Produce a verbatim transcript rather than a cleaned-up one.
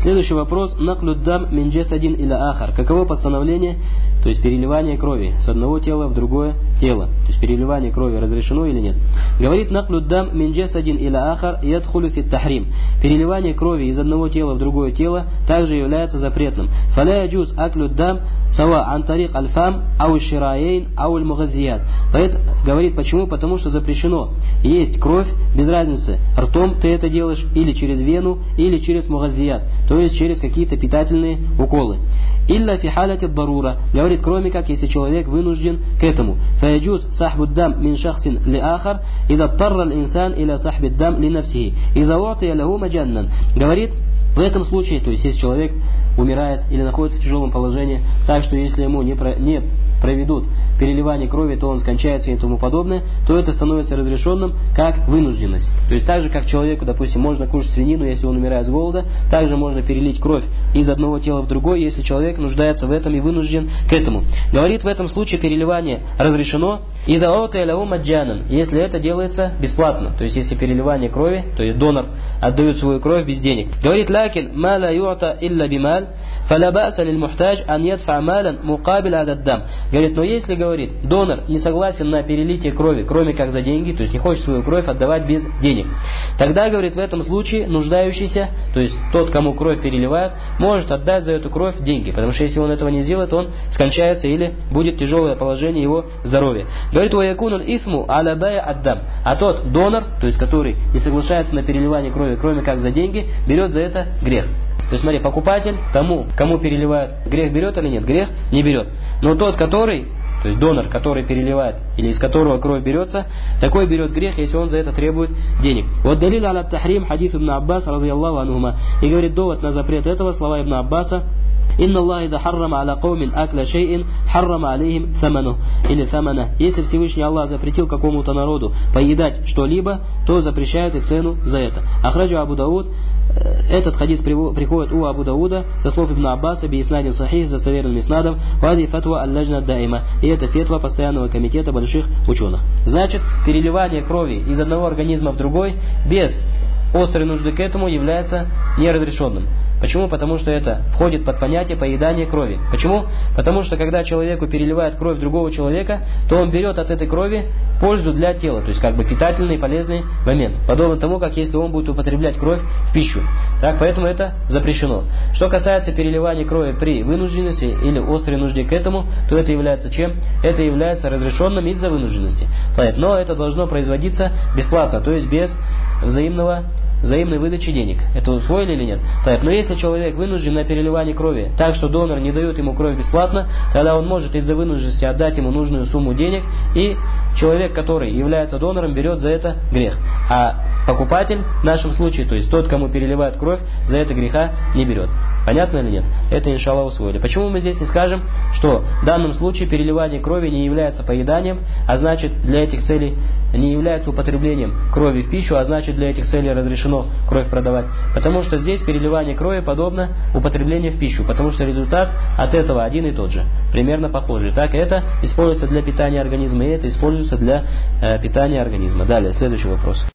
Следующий вопрос. Наклюддам мин джасадин иля ахар. Каково постановление, то есть переливание крови с одного тела в другое тело? То есть переливание крови разрешено или нет? Говорит наклюддам мин джасадин иля ахар ядхулю фит тахрим. Переливание крови из одного тела в другое тело также является запретным. Фаля яджуз аклюддам сава ан тарик аль-фам ау шираейн ау аль-мугазият. Говорит почему? Потому что запрещено есть кровь, без разницы, ртом ты это делаешь, или через вену, или через мугазият, то есть через какие-то питательные уколы. Илля фи халяти дарура. Говорит, кроме как, если человек вынужден к этому. Фаяджуз сахбуддам мин шахсин ли ахар, ида тарра инсан иля сахбиддам ли нафсихи, ида уатия лаху маджаннан. Говорит, в этом случае, то есть если человек умирает или находится в тяжелом положении, так что если ему не, про, не проведут переливание крови, то он скончается и тому подобное, то это становится разрешенным как вынужденность. То есть так же, как человеку, допустим, можно кушать свинину, если он умирает с голода, также можно перелить кровь из одного тела в другое, если человек нуждается в этом и вынужден к этому. Говорит, в этом случае переливание разрешено, если это делается бесплатно. То есть если переливание крови, то есть донор отдает свою кровь без денег. Говорит, лакин ма ла ю'та илля бималь, фаля ба'са лиль мухтаж ан ядфа малан мукабиль ададдам. Говорит, но если, говорит, донор не согласен на перелитие крови, кроме как за деньги, то есть не хочет свою кровь отдавать без денег, тогда, говорит, в этом случае нуждающийся, то есть тот, кому кровь переливают, может отдать за эту кровь деньги, потому что если он этого не сделает, он скончается или будет тяжелое положение его здоровья. Говорит, уаякунуль исму аля бая аддам. А тот донор, то есть который не соглашается на переливание крови, кроме как за деньги, берет за это грех. То есть, смотри, покупатель тому, кому переливают, грех берет или нет? Грех не берет. Но тот, который, то есть донор, который переливает, или из которого кровь берется, такой берет грех, если он за это требует денег. Вот далил аля тахрим хадис ибн Аббас, разъяллаху анхума. И говорит, довод на запрет этого, слова ибн Аббаса. Инна Аллах ида харрама аля каумин акля шейин, харрама алейхим саману. Или самана. Если Всевышний Аллах запретил какому-то народу поедать что-либо, то запрещают и цену за это. Ахраджу Абу Дауд. Этот хадис приходит у Абу Дауда со слов ибн Аббаса би иснадин сахих, с достоверным иснадом, вади фатва аль-лажна даима. И это фетва постоянного комитета больших ученых. Значит, переливание крови из одного организма в другой без острой нужды к этому является неразрешенным. Почему? Потому что это входит под понятие поедания крови. Почему? Потому что когда человеку переливает кровь другого человека, то он берет от этой крови пользу для тела, то есть как бы питательный и полезный момент. Подобно тому, как если он будет употреблять кровь в пищу. Так, поэтому это запрещено. Что касается переливания крови при вынужденности или острой нужде к этому, то это является чем? Это является разрешенным из-за вынужденности. Но это должно производиться бесплатно, то есть без взаимного взаимной выдачи денег. Это усвоили или нет? Так, но если человек вынужден на переливание крови, так что донор не дает ему кровь бесплатно, тогда он может из-за вынужденности отдать ему нужную сумму денег, и человек, который является донором, берет за это грех. А покупатель в нашем случае, то есть тот, кому переливают кровь, за это греха не берет. Понятно или нет? Это, иншаллах, усвоили. Почему мы здесь не скажем, что в данном случае переливание крови не является поеданием, а значит для этих целей не является употреблением крови в пищу, а значит для этих целей разрешено кровь продавать? Потому что здесь переливание крови подобно употреблению в пищу, потому что результат от этого один и тот же, примерно похожий. Так, это используется для питания организма, и это используется для э, питания организма. Далее, следующий вопрос.